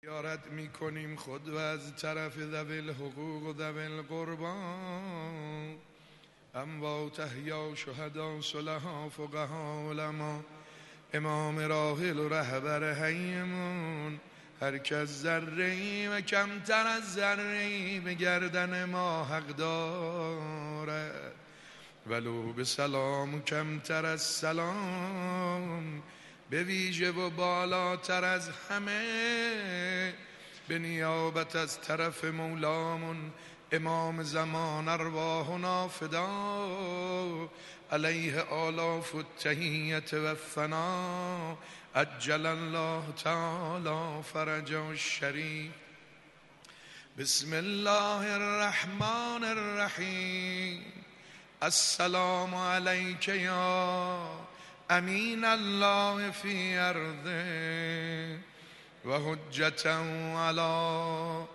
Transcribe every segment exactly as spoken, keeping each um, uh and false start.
زیارت میکنیم خود و از طرف ذوی الحقوق و ذوی القربان، اموات احیا شهدا صلحا فقها علما، امام راحل و رهبر حیمون، هر کس ذره‌ای و کمتر از ذره‌ای به گردن ما حق دارد، ولو به سلام و کمتر از سلام، به ویژه و بالاتر از همه به نیابت از طرف مولامون امام زمان ارواحنا فدا، علیه آلاف التحیت و فنا، عجل الله تعالی فرجه الشریف. بسم الله الرحمن الرحیم. السلام علیک یا امین الله فی ارضه و حجتا علی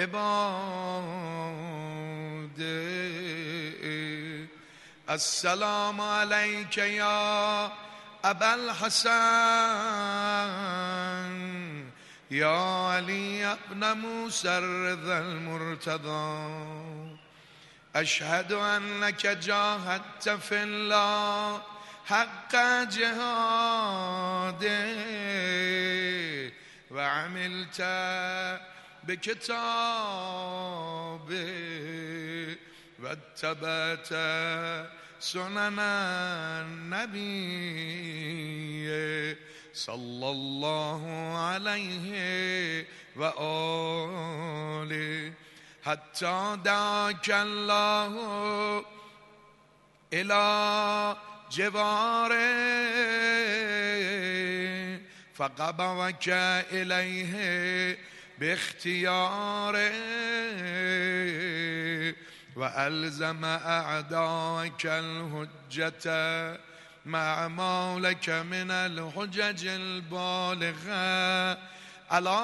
عباده. السلام علیک یا ابا الحسن یا علی ابن موسی الرضا المرتضی، اشهد انک جاهدت فی الله حق جهاده و عملت بکتابه و اتبعت سنن النبی صلی الله علیه و آله، حتی دعاک الله الی جواره فقبضک الیه باختیاره و الزم اعداءک الحجة مع ما لك من الحجج البالغة على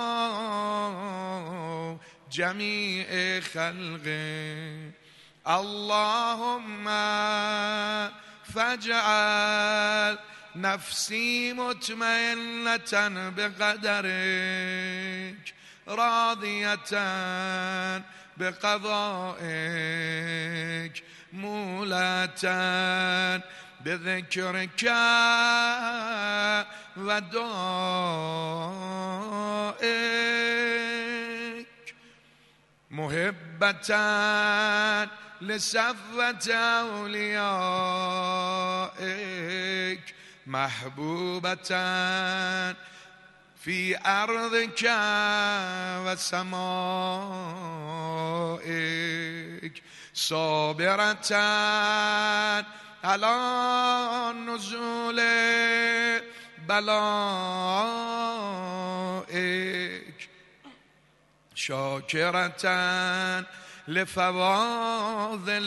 جميع خلقه. اللهم فاجعل نفسی مطمئنة بقدرك راضیة بقضائك مولة بذكرك و دعائك، محبة لصفوة أوليائك، محبوبة في أرضك وسمائك، صابرة على نزول بلائك، شاكرة لفواضل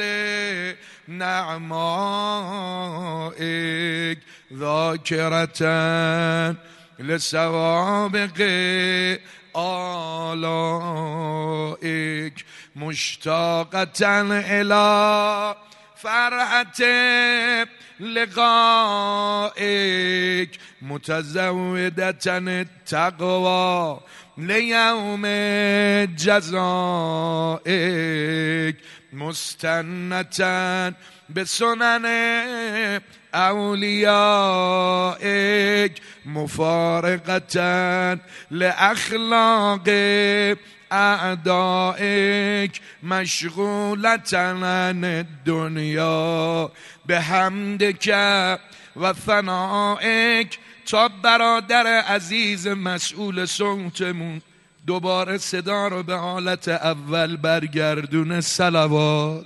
نعمائك، ذاكرة لسوابق آلائك، مشتاقة إلى فرحة لقائك، متزودة التقوى لیوم جزائك، مستنة بسنن اولیائك، مفارقة لأخلاق اعدائك، مشغولة عن الدنیا بحمدك و ثنائك. تا برادر عزیز مسئول صوتمون دوباره صدا رو به حالت اول برگردونه. صلوات.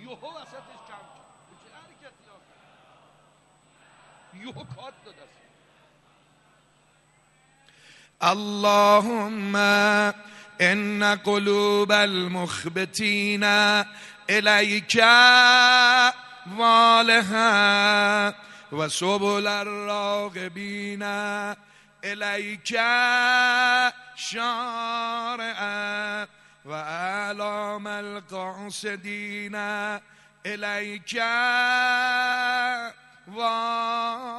اللهم ان قلوب المخبتین الیک والها و سبل الراغبین الیک شارعا و اعلام القاصدین الیک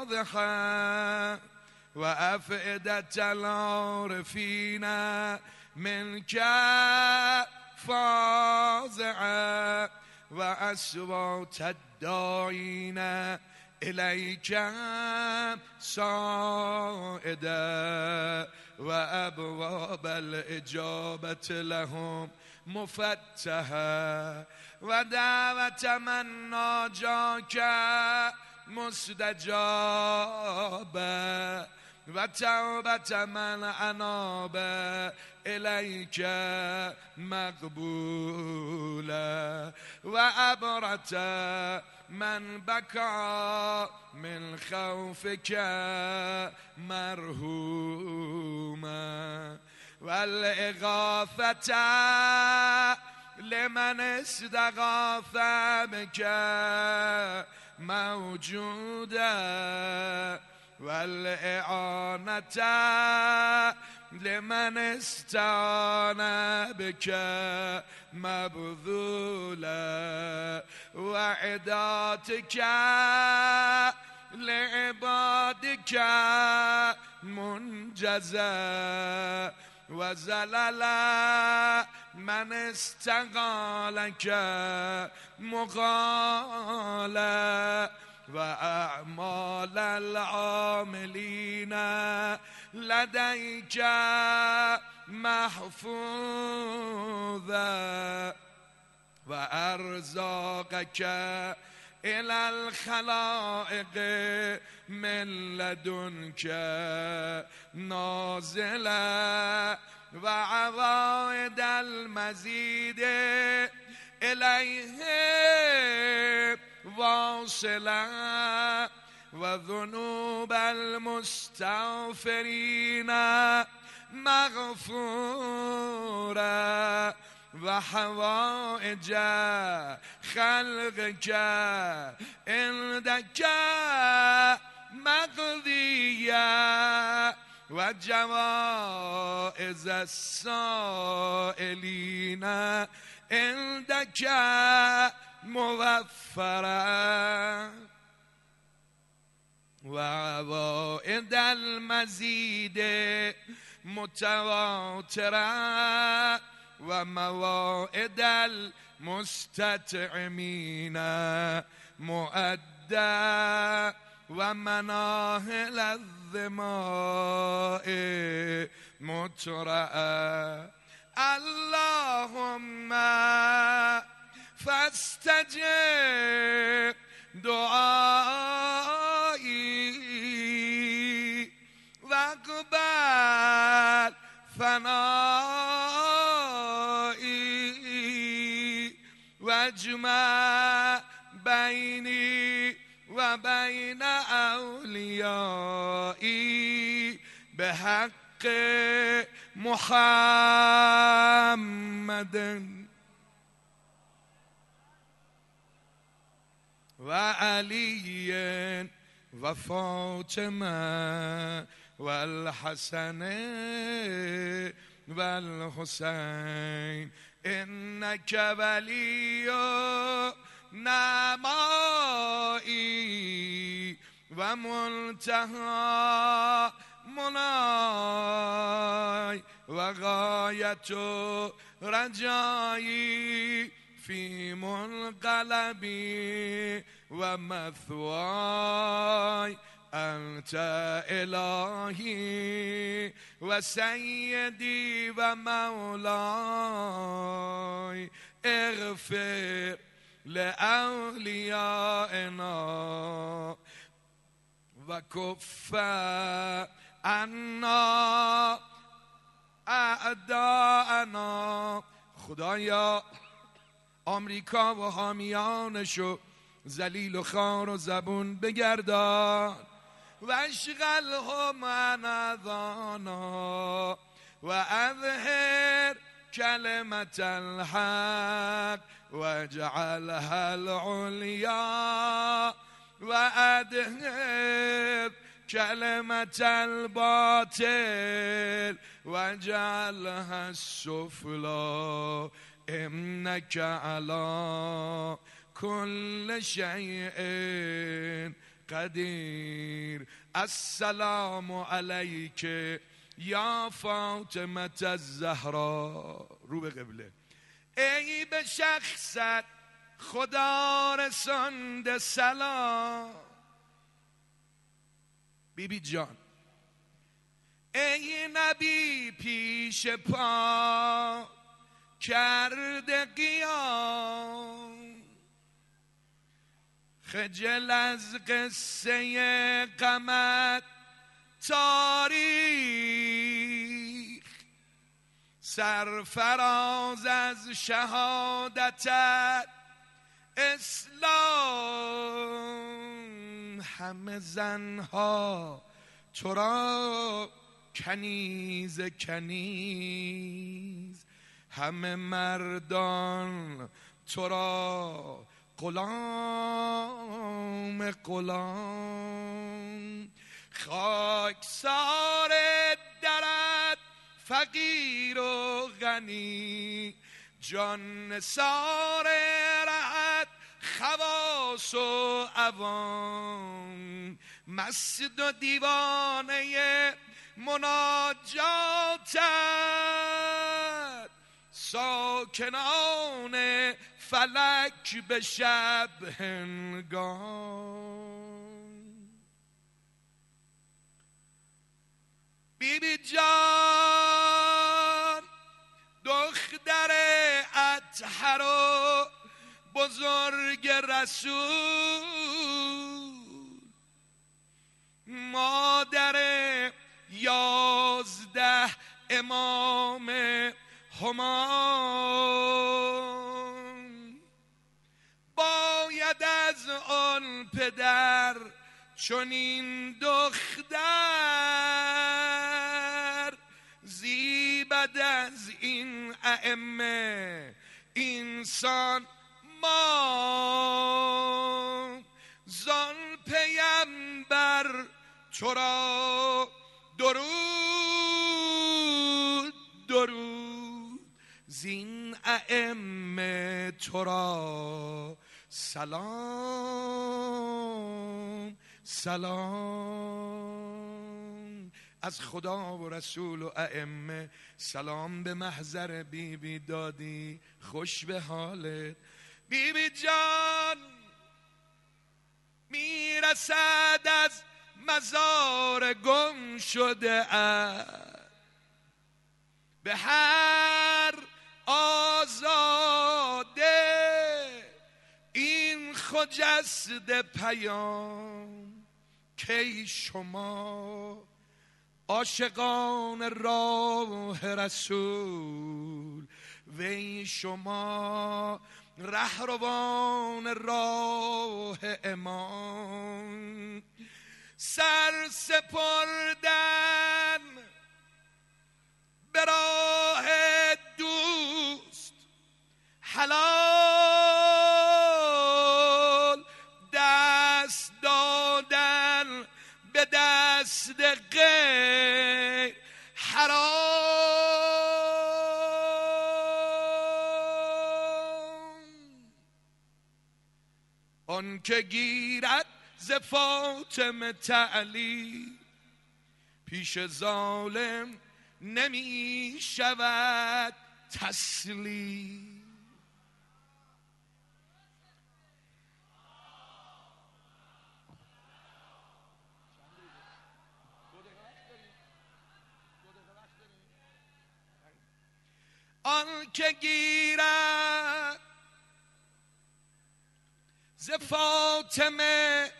واضحا و افئدة العارفین منك فازعة وأصوات الداعين إليك صاعدة وأبواب الإجابة لهم مفتحة ودعوة من ناجاك مستجابة وتوبة من أناب إليك مقبولة وأبرة من بكى من خوفك مرهوما والإغاثة لمن استغاث بك موجودة والإعانة لمن استعان بك مبذولة وعداتك لعبادك منجزة وزلل من استقالك مقالة وأعمال العاملين لديك محفوظة وأرزاقك إلى الخلائق من لدنك نازلة وعوائد المزيد إليه واصلة وذنوب المستغفرين مغفورة وحوائج خلقك عندك مقضية وجوائز السائلين عندك موفرة وعوائد المزيد متواترة وموائد المستطعمين مؤدى ومناهل الظماء مترأى اللهم فاستجب دعائي واقبل ثنائي واجمع بيني وبين أوليائي بحق محمد وعلي وفاطمة والحسن والحسين إنك ولي نمائي ومنتهى مناي وغاية رجائي في منقلبي ومثواي أنت إلهي وسيدي ومولاي اغفر لأوليائنا وكف عنا اعداءنا. خدایا آمریکا و حامیانشو ذلیل و خوار و زبون بگردان و اشغلهم عن اذانا و اظهر کلمت الحق و اجعلها العلیا و ادهر کلمت الباطل و اجعلها السفلا انك على كل شيء قدير. السلام عليك یا فاطمه الزهرا، رو به قبله، ای به شخصت خدا رسانده سلام. بی بی جان ای نبی پیش پا کرده قیام، خجل از قصه غمت تاریخ، سرفراز از شهادتت اسلام. همه زنها تو را کنیز کنیز، همه مردان تو را غلام غلام. خاکسار درت فقیر و غنی، جان نثار رهت خواص و عوام. مست و دیوانه مناجاتت، ساکنان فلک به شب هنگام. بی بی جان دختر اطهر و بزرگ رسول، مادر یازده امام همام. باید از آن پدر چنین دختر، زیبد از این ائمه انسان ما. زان پیمبر تو را درود درود، زین ائمه تو را سلام سلام. از خدا و رسول و ائمه سلام به محضر بی بی دادی، خوش به حالت. بی بی جان میرسد از مزار گم شده ات، به هر آزاده این خجسته پیام کی شما عاشقان راه رسول، وی شما رهروان راه امام. سر سپردن به راه دوست حلال، دست دادن به دست غیر حرام. آن که گیرد ز فاطمه تعلیم، پیش ظالم نمی شود تسلیم. آن که گیرد ز فاطمه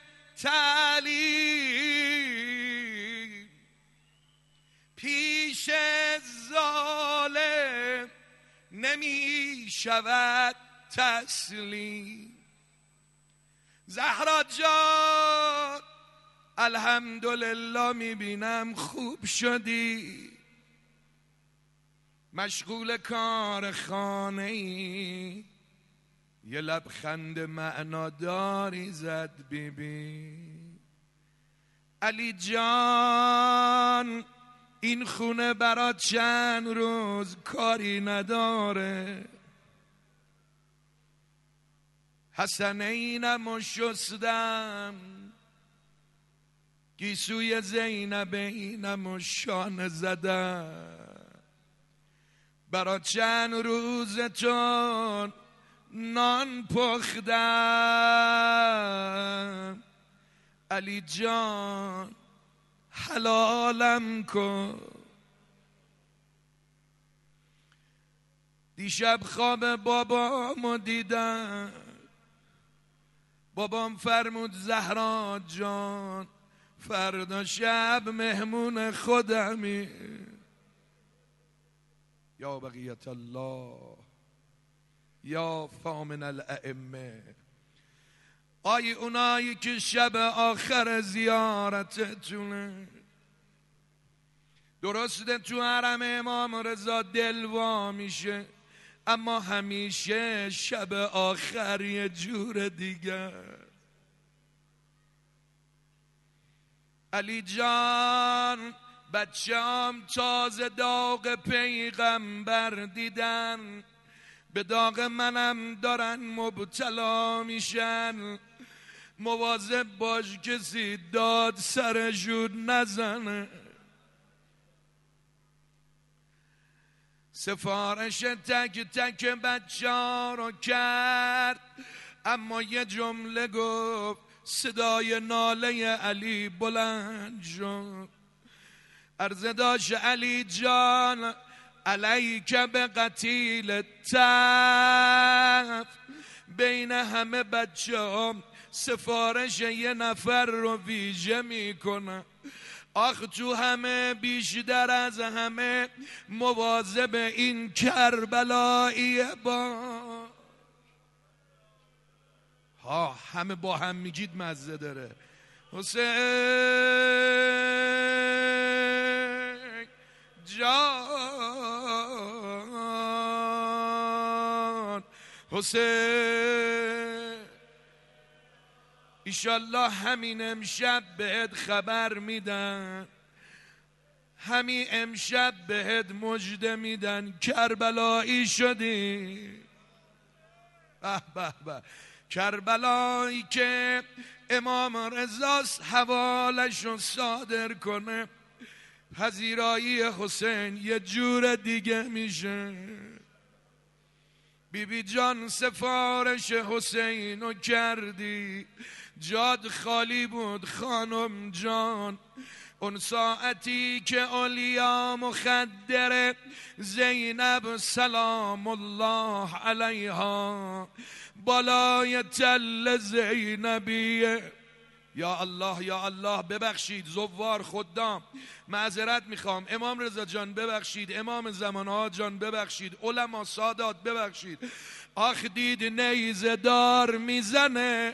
تعلیم، پیش ظالم نمی شود تسلیم. زهرا جان الحمدلله میبینم خوب شدی، مشغول کار خانه ای، یه لبخند معناداری زد بی بی. علی جان این خونه برات چند روز کاری نداره، حسنینم و شستم گیسوی زینب اینم و شانه زدم، برا چند روزتون نان پختم، علی جان حلالم کن. دیشب خواب بابامو دیدم، بابام فرمود زهرا جان فردا شب مهمون خودمی. یا بقیت الله یا فامن الائمه. آی اونایی که شب آخر زیارتتونه، درسته تو حرم امام رضا دل وا میشه، اما همیشه شب آخر یه جور دیگه. علی جان بچه‌ام تازه داغ پیغمبر دیدن، به داغ منم دارن مبتلا میشن، مواظب باش کسی داد سرشون نزنه. سفارش تک تک بچه ها رو کرد، اما یه جمله گفت، صدای ناله علی بلند شد. عرض داشت علی جان علیک به قتیل تف، بین همه بچه ها سفارش یه نفر رو ویژه میکنه. آخ تو همه بیشتر از همه مواظب این کربلایی با ها، همه با هم میگید مزه داره. حسین جان حسین، ایشالله همین امشب بهت خبر میدن، همین امشب بهت مژده میدن کربلایی شدی. به به به، کربلایی که امام رضاست حوالش رو صادر کنه، پذیرایی حسین یه جور دیگه میشه. بی بی جان سفارش حسین رو کردی، جاد خالی بود خانم جان. اون ساعتی که اولیا مخدر زینب سلام الله علیها بالای تل زینبیه. یا الله یا الله، ببخشید زوار خدام، معذرت میخوام، امام رضا جان ببخشید، امام زمانها جان ببخشید، علما سادات ببخشید. آخ دید نیزه دار میزنه،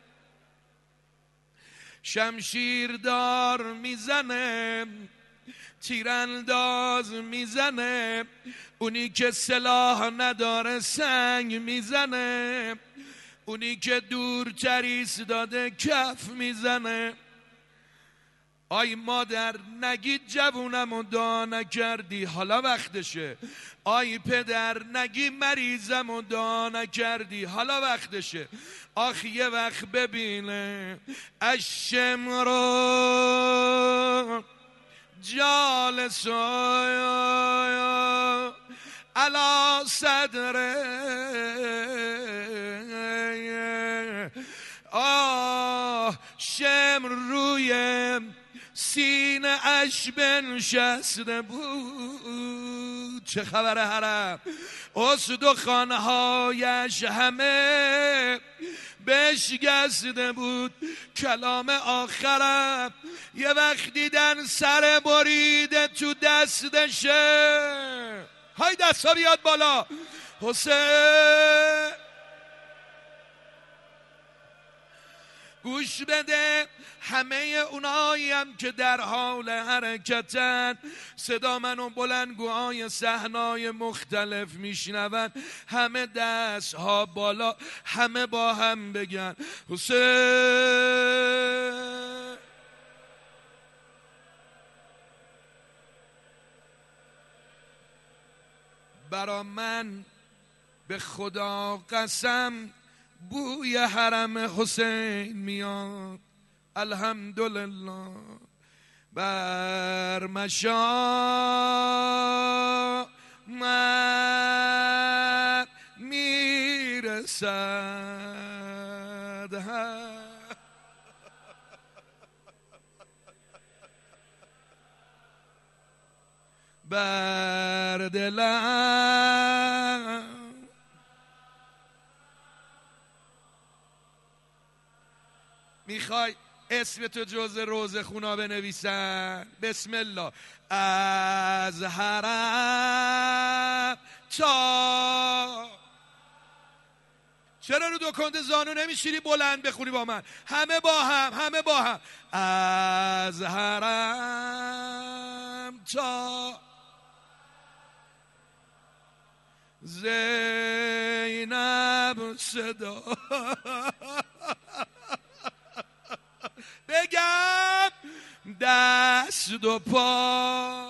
شمشیر دار میزنه، تیرانداز میزنه، اونی که سلاح نداره سنگ میزنه، اونی که دورتر ایستاده کف میزنه. آی مادر نگید جوونمو دا نکردی حالا وقتشه، آی پدر نگی مریضمو دا نکردی حالا وقتشه. آخ یه وقت ببینه الشمر جالس علی صدره، آه شمر روی سینه اش بنشسته بود. چه خبر حرم؟ استخوان‌هایش همه بشکسته بود. کلام آخرم یه وقت دیدن سر بریده تو دستشه. های دستا بیاد بالا. حسین گوش بده، همه اونایی هم که در حال حرکتن صدا منو بلندگوهای صحنای مختلف میشنون، همه دست ها بالا، همه با هم بگن حسین. برا من به خدا قسم بوی حرم حسین میاد. الحمدلله بر مشامت میرسد. بر دلم میخوای اسم تو جز روزه خونا بنویسن؟ بسم الله. از حرم تا، چرا رو دو کند زانو نمیشیری بلند بخونی با من؟ همه با هم، همه با هم. از حرم تا زینب صدا بگم دست و پا